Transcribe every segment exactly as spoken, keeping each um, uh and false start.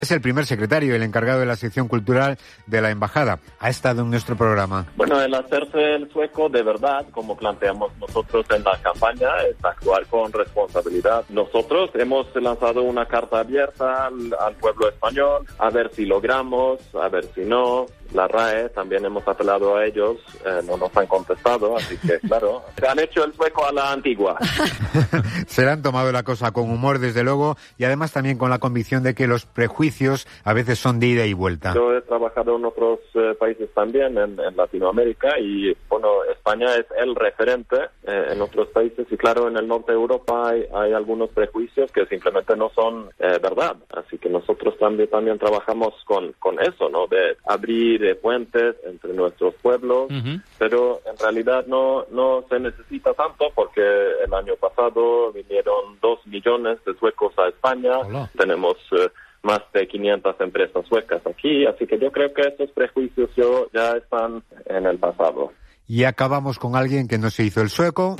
Es el primer secretario, el encargado de la sección cultural de la Embajada. Ha estado en nuestro programa. Bueno, el hacerse el sueco de verdad, como planteamos nosotros en la campaña, es actuar con responsabilidad. Nosotros hemos lanzado una carta abierta al, al pueblo español, a ver si logramos, a ver si no. La R A E también hemos apelado a ellos, eh, no nos han contestado, así que claro, se han hecho el sueco a la antigua. Se le han tomado la cosa con humor, desde luego, y además también con la convicción de que los prejuicios a veces son de ida y vuelta. Yo he trabajado en otros eh, países también, en, en Latinoamérica, y bueno, España es el referente eh, en otros países, y claro, en el norte de Europa hay, hay algunos prejuicios que simplemente no son eh, verdad, así que nosotros también, también trabajamos con, con eso, ¿no? De abrir de puentes entre nuestros pueblos, uh-huh. pero en realidad no no se necesita tanto porque el año pasado vinieron dos millones de suecos a España. Hola. Tenemos eh, más de quinientas empresas suecas aquí, así que yo creo que esos prejuicios yo, ya están en el pasado. Y acabamos con alguien que no se hizo el sueco.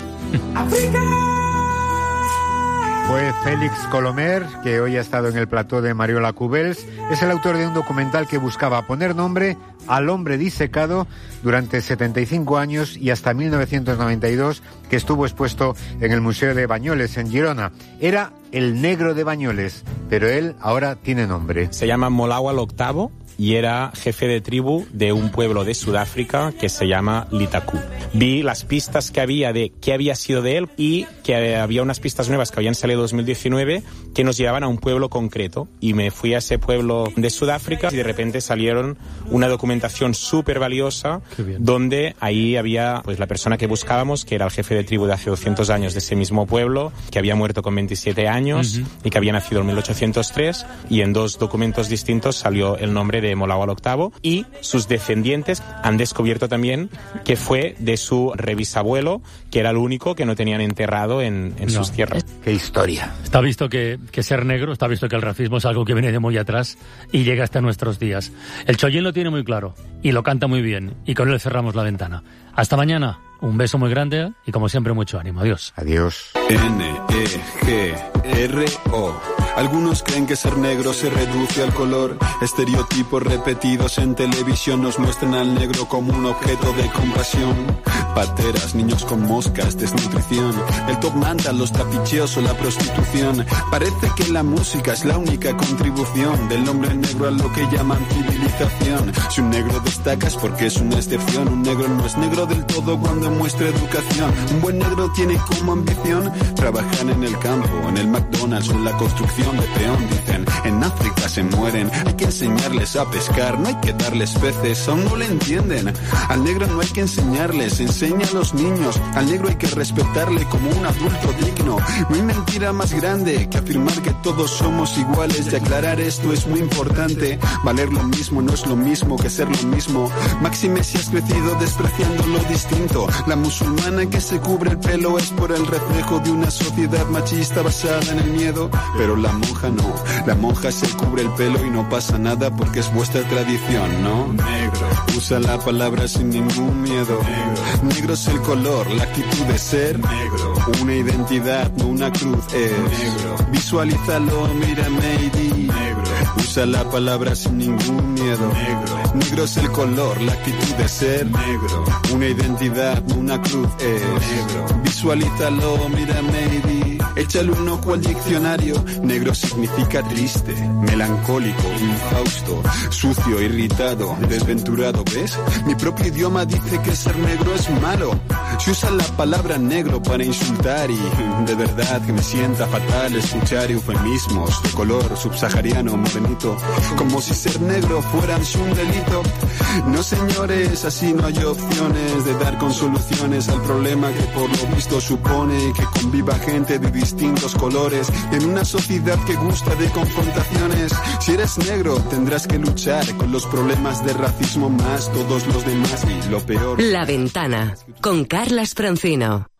Fue Félix Colomer, que hoy ha estado en el plató de Mariola Cubels. Es el autor de un documental que buscaba poner nombre al hombre disecado durante setenta y cinco años y hasta mil novecientos noventa y dos, que estuvo expuesto en el Museo de Bañoles, en Girona. Era el negro de Bañoles, pero él ahora tiene nombre. Se llama Molawal octavo y era jefe de tribu de un pueblo de Sudáfrica que se llama Litaku. Vi las pistas que había de qué había sido de él y que había unas pistas nuevas que habían salido en dos mil diecinueve que nos llevaban a un pueblo concreto, y me fui a ese pueblo de Sudáfrica y de repente salieron una documentación súper valiosa donde ahí había pues la persona que buscábamos, que era el jefe de tribu de hace doscientos años de ese mismo pueblo, que había muerto con veintisiete años uh-huh. y que había nacido en mil ochocientos tres, y en dos documentos distintos salió el nombre de Molawal octavo, y sus descendientes han descubierto también que fue de su rebisabuelo, que era el único que no tenían enterrado en, en no. sus tierras. ¡Qué historia! Está visto que, que ser negro, está visto que el racismo es algo que viene de muy atrás y llega hasta nuestros días. El Chollín lo tiene muy claro y lo canta muy bien, y con él cerramos la ventana. Hasta mañana, un beso muy grande y como siempre mucho ánimo. Adiós. Adiós. N E G R O. Algunos creen que ser negro se reduce al color. Estereotipos repetidos en televisión nos muestran al negro como un objeto de compasión. Pateras, niños con moscas, desnutrición, el top manta, los trapicheos o la prostitución. Parece que la música es la única contribución del hombre negro a lo que llaman civilización. Si un negro destaca es porque es una excepción. Un negro no es negro del todo cuando muestra educación. Un buen negro tiene como ambición trabajar en el campo, en el McDonald's o en la construcción de peón. Dicen, en África se mueren, hay que enseñarles a pescar, no hay que darles peces, aún no le entienden. Al negro no hay que enseñarles, enseña a los niños. Al negro hay que respetarle como un adulto digno. No hay mentira más grande que afirmar que todos somos iguales, y aclarar esto es muy importante. Valer lo mismo no es lo mismo que ser lo mismo. Máxime si has crecido despreciando lo distinto. La musulmana que se cubre el pelo es por el reflejo de una sociedad machista basada en el miedo, pero la monja no. La monja se cubre el pelo y no pasa nada porque es vuestra tradición, ¿no? Negro. Usa la palabra sin ningún miedo. Negro. Negro es el color, la actitud de ser. Negro. Una identidad, no una cruz es. Negro. Visualízalo, mírame y di. Negro. Usa la palabra sin ningún miedo. Negro. Negro es el color, la actitud de ser. Negro. Una identidad, no una cruz es. Negro. Visualízalo, mírame y di. Échale un ojo al diccionario. Negro significa triste, melancólico, infausto, sucio, irritado, desventurado, ¿ves? Mi propio idioma dice que ser negro es malo. Se usa la palabra negro para insultar y de verdad que me sienta fatal escuchar eufemismos de color subsahariano morenito, como si ser negro fuera un delito. No, señores, así no hay opciones de dar con soluciones al problema que por lo visto supone que conviva gente de distintos colores en una sociedad que gusta de confrontaciones. Si eres negro tendrás que luchar con los problemas de racismo más todos los demás, y lo peor... La Ventana con Carlas Francino.